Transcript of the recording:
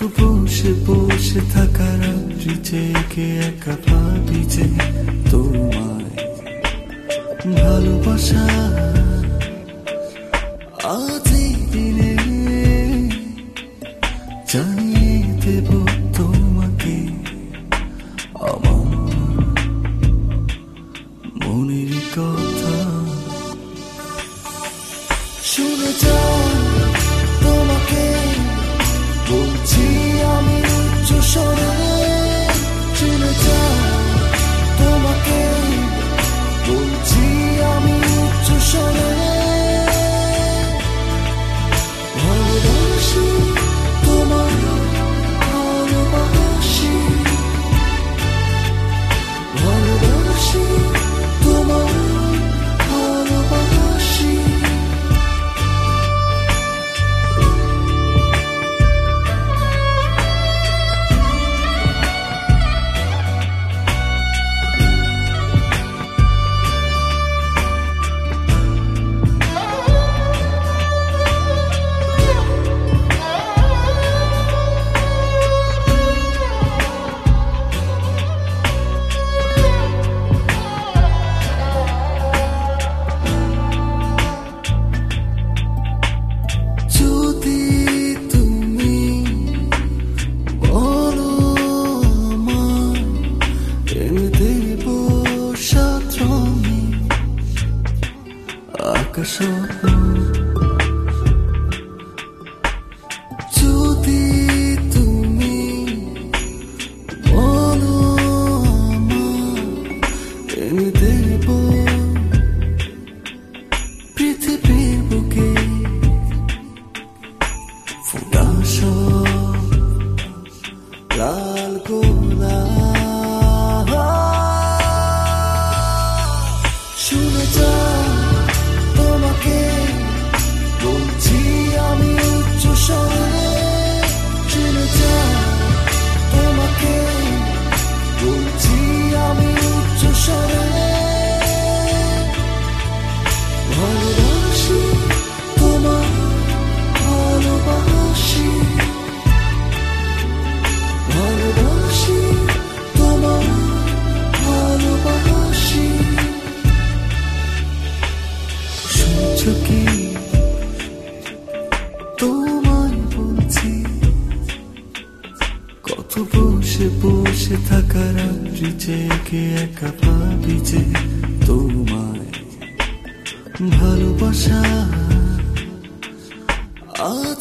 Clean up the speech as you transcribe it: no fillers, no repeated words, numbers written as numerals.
বসে বসে থাকা রাত্রি জেগে একা ভাবি যে তোমায় ভালোবাসা আজ এই দিনে জানিয়ে দেব তোমাকে আমার মনের কথা। শুনে যাও তোমাকে বলছি আমি উচ্চ স্বরে, শুনে যাও তোমাকে বলছি আমি উচ্চ স্বরে। ভালোবাসি তোমায় ভালোবাসি, ভালোবাসি তোমায় ভালোবাসি। যদি তুমি বলো আমায় এনে দেব পৃথিবীর বুকে ফোটা সব লাল গোলাপ। শুনে যাও তোমাকে বলছি আমি উচ্চ স্বরে, শুনে যাও তোমাকে বলছি আমি উচ্চ স্বরে। ভালোবাসি তোমায় ভালোবাসি, ভালোবাসি তোমায় ভালোবাসি। শুনছো কি তোমায় বলছি, কত বসে বসে থাকা রাত্রি জেগে একা ভাবি যে তোমায় ভালোবাসা।